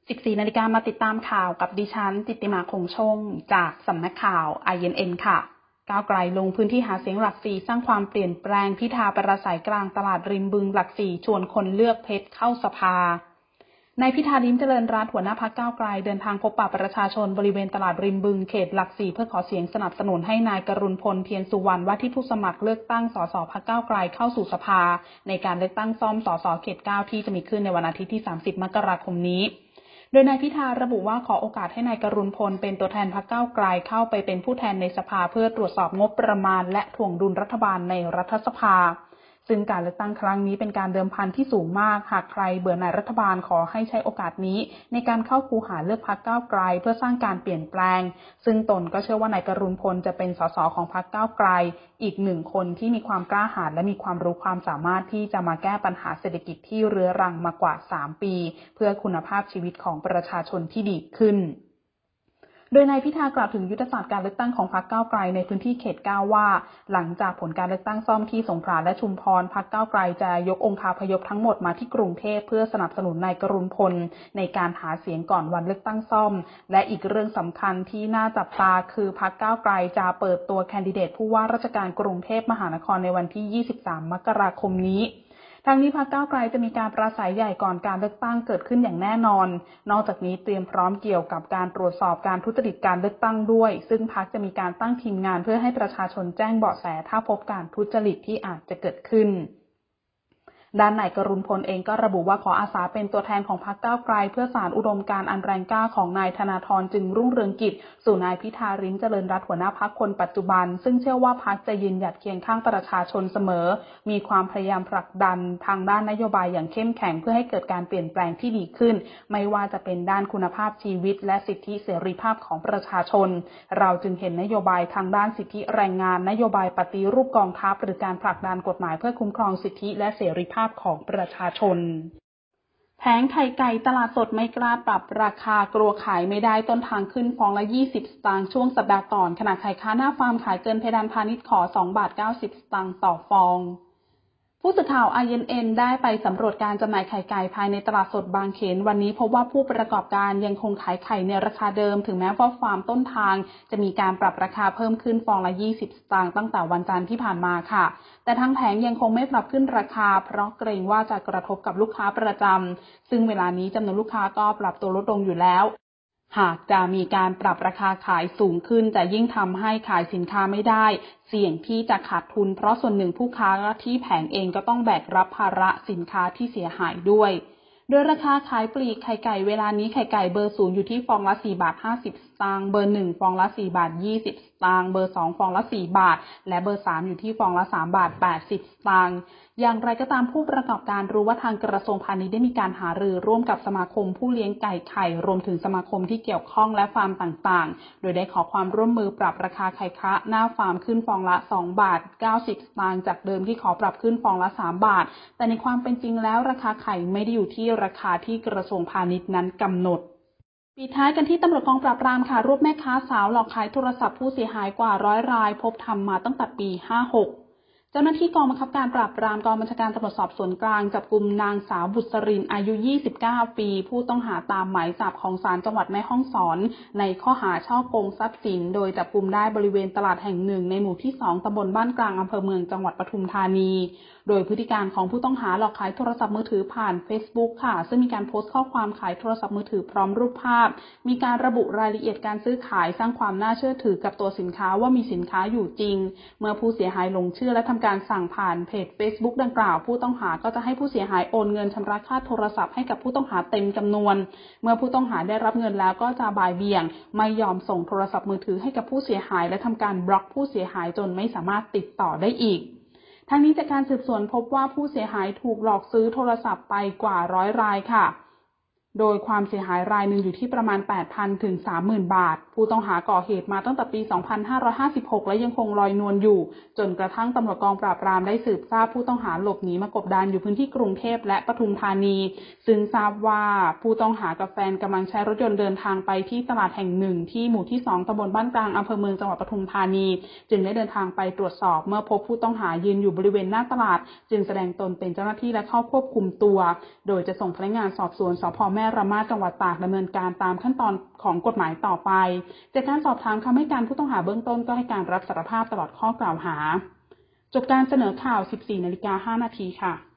14 นาฬิกามาติดตามข่าวกับดิฉันจิตติมาคงชงจากสำนักข่าว INN ค่ะก้าวไกลลงพื้นที่หาเสียงหลักสี่สร้างความเปลี่ยนแปลงพิธาปราศัยกลางตลาดริมบึงหลักสี่ชวนคนเลือกเพชรเข้าสภานายพิธาลิ้มเจริญรัตน์หัวหน้าพรรคก้าวไกลเดินทางพบปะประชาชนบริเวณตลาดริมบึงเขตหลักสี่เพื่อขอเสียงสนับสนุนให้นายกรุณพลเทียนสุวรรณว่าที่ผู้สมัครเลือกตั้งสสพรรคก้าวไกลเข้าสู่สภาในการเลือกตั้งซ่อมสสเขต 9ที่จะมีขึ้นในวันอาทิตย์ที่ 30 มกราคมนี้โดยนายพิธาระบุว่าขอโอกาสให้นายกรุณพลเป็นตัวแทนพรรคก้าวไกลเข้าไปเป็นผู้แทนในสภาเพื่อตรวจสอบงบประมาณและถ่วงดุลรัฐบาลในรัฐสภาซึ่งการเลือกตั้งครั้งนี้เป็นการเดิมพันที่สูงมากหากใครเบื่อหน่ายรัฐบาลขอให้ใช้โอกาสนี้ในการเข้าคูหาเลือกพรรคก้าวไกลเพื่อสร้างการเปลี่ยนแปลงซึ่งตนก็เชื่อว่านายกรุณพลจะเป็นสสของพรรคก้าวไกลอีกหนึ่งคนที่มีความกล้าหาญและมีความรู้ความสามารถที่จะมาแก้ปัญหาเศรษฐกิจที่เรื้อรังมากว่า3 ปีเพื่อคุณภาพชีวิตของประชาชนที่ดีขึ้นโดยนายพิธากล่าวถึงยุทธศาสตร์การเลือกตั้งของพรรคก้าวไกลในพื้นที่เขต 9ว่าหลังจากผลการเลือกตั้งซ่อมที่สงขลาและชุมพรพรรคก้าวไกลจะยกองคาพยพทั้งหมดมาที่กรุงเทพเพื่อสนับสนุนนายกรุณพลในการหาเสียงก่อนวันเลือกตั้งซ่อมและอีกเรื่องสำคัญที่น่าจับตาคือพรรคก้าวไกลจะเปิดตัวแคนดิเดตผู้ว่าราชการกรุงเทพมหานครในวันที่ 23 มกราคมนี้ทางนี้พรรคก้าวไกลจะมีการปราศัยใหญ่ก่อนการเลือกตั้งเกิดขึ้นอย่างแน่นอนนอกจากนี้เตรียมพร้อมเกี่ยวกับการตรวจสอบการทุจริตการเลือกตั้งด้วยซึ่งพรรคจะมีการตั้งทีมงานเพื่อให้ประชาชนแจ้งเบาะแสถ้าพบการทุจริตที่อาจจะเกิดขึ้นด้านนายกรุณพลเองก็ระบุว่าขออาสาเป็นตัวแทนของพรรคก้าวไกลเพื่อสานอุดมการณ์อันแรงกล้าของนายธนาธรจึงรุ่งเรืองกิจสู่นายพิธาลิ้มเจริญรัตน์หัวหน้าพรรคคนปัจจุบันซึ่งเชื่อว่าพรรคจะยืนหยัดเคียงข้างประชาชนเสมอมีความพยายามผลักดันทางด้านนโยบายอย่างเข้มแข็งเพื่อให้เกิดการเปลี่ยนแปลงที่ดีขึ้นไม่ว่าจะเป็นด้านคุณภาพชีวิตและสิทธิเสรีภาพของประชาชนเราจึงเห็นนโยบายทางด้านสิทธิแรงงานนโยบายปฏิรูปกองทัพหรือการผลักดันกฎหมายเพื่อคุ้มครองสิทธิและเสรีภาพของประชาชนแผงไข่ไก่ตลาดสดไม่กล้าปรับราคากลัวขายไม่ได้ต้นทางขึ้นฟองละ20 สตางค์ช่วงสัปดาห์ก่อนขณะไข่ค้าหน้าฟาร์มขายเกินเพดานพาณิชย์ขอ2.90 สตางค์ต่อฟองผู้สื่อข่าว INN ได้ไปสำรวจการจำหน่ายไข่ไก่ภายในตลาดสดบางเขนวันนี้พบว่าผู้ประกอบการยังคงขายไข่ในราคาเดิมถึงแม้ว่าฟาร์มต้นทางจะมีการปรับราคาเพิ่มขึ้นฟองละ20 สตางค์ตั้งแต่วันจันทร์ที่ผ่านมาค่ะแต่ทางแผงยังคงไม่ปรับขึ้นราคาเพราะเกรงว่าจะกระทบกับลูกค้าประจำซึ่งเวลานี้จำนวนลูกค้าก็ปรับตัวลดลงอยู่แล้วหากจะมีการปรับราคาขายสูงขึ้นจะยิ่งทำให้ขายสินค้าไม่ได้เสี่ยงที่จะขาดทุนเพราะส่วนหนึ่งผู้ค้าที่แผงเองก็ต้องแบกรับภาระสินค้าที่เสียหายด้วยโดยราคาขายปลีกไข่ไก่เวลานี้ไข่ไก่เบอร์0อยู่ที่ฟองละ4.50 สตางค์เบอร์1ฟองละ4.20 สตางค์เบอร์2ฟองละ4 บาทและเบอร์3อยู่ที่ฟองละ3.80 สตางค์อย่างไรก็ตามผู้ประกอบการรู้ว่าทางกระทรวงพาณิชย์ได้มีการหารือร่วมกับสมาคมผู้เลี้ยงไก่ไข่รวมถึงสมาคมที่เกี่ยวข้องและฟาร์มต่างๆโดยได้ขอความร่วมมือปรับราคาไข่คะหน้าฟาร์มขึ้นฟองละ2.90 สตางค์จากเดิมที่ขอปรับขึ้นฟองละ3 บาทแต่ในความเป็นจริงแล้วราคาไข่ไม่ได้อยู่ที่ราคาที่กระทรวงพาณิชย์นั้นกำหนดปิดท้ายกันที่ตำรวจกองปราบปรามค่ะรวบแม่ค้าสาวหลอกขายโทรศัพท์ผู้เสียหายกว่า100 รายพบทำมาตั้งแต่ปี 56เจ้าหน้าที่กองบังคับการปราบปรามกองบัญชาการตำรวจสอบสวนกลางจับกุมนางสาวบุษรินอายุ29 ปีผู้ต้องหาตามหมายจับของศาลจังหวัดแม่ฮ่องสอนในข้อหาฉ้อโกงทรัพย์สินโดยจับกุมได้บริเวณตลาดแห่งหนึ่งในหมู่ที่2ตำบลบ้านกลางอำเภอเมืองจังหวัดปทุมธานีโดยพฤติการของผู้ต้องหาหลอกขายโทรศัพท์มือถือผ่าน Facebook ค่ะซึ่งมีการโพสต์ข้อความขายโทรศัพท์มือถือพร้อมรูปภาพมีการระบุรายละเอียดการซื้อขายสร้างความน่าเชื่อถือกับตัวสินค้าว่ามีสินค้าอยู่จริงเมื่อผู้เสียหายหลงเชื่อและทำการสั่งผ่านเพจ Facebook ดังกล่าวผู้ต้องหาก็จะให้ผู้เสียหายโอนเงินชำระค่าโทรศัพท์ให้กับผู้ต้องหาเต็มจำนวนเมื่อผู้ต้องหาได้รับเงินแล้วก็จะบ่ายเบี่ยงไม่ยอมส่งโทรศัพท์มือถือให้กับผู้เสียหายและทำการบล็อกผู้เสียหายจนไม่สามารถติดต่อได้อีกทั้งนี้จากการสืบสวนพบว่าผู้เสียหายถูกหลอกซื้อโทรศัพท์ไปกว่า100 รายค่ะโดยความเสียหายรายหนึ่งอยู่ที่ประมาณ 8,000 ถึง 30,000 บาทผู้ต้องหาก่อเหตุมาตั้งแต่ปี 2556 และยังคงลอยนวลอยู่จนกระทั่งตำรวจกองปราบปรามได้สืบทราบผู้ต้องหาหลบหนีมากบดานอยู่พื้นที่กรุงเทพและปทุมธานีซึ่งทราบว่าผู้ต้องหากับแฟนกำลังใช้รถยนต์เดินทางไปที่ตลาดแห่งหนึ่งที่หมู่ที่2ตำบลบ้านกลางอำเภอเมืองจังหวัดปทุมธานีจึงได้เดินทางไปตรวจสอบเมื่อพบผู้ต้องหายืนอยู่บริเวณหน้าตลาดจึงแสดงตนเป็นเจ้าหน้าที่และเข้าควบคุมตัวโดยจะส่งพนักงานสอบสวนสภ.แม่ม่ระมาดจังหวัดตากดำเนินการตามขั้นตอนของกฎหมายต่อไปจากการสอบถามคำให้การผู้ต้องหาเบื้องต้นก็ให้การรับสารภาพตลอดข้อกล่าวหาจบการเสนอข่าว 14:05 น.ค่ะ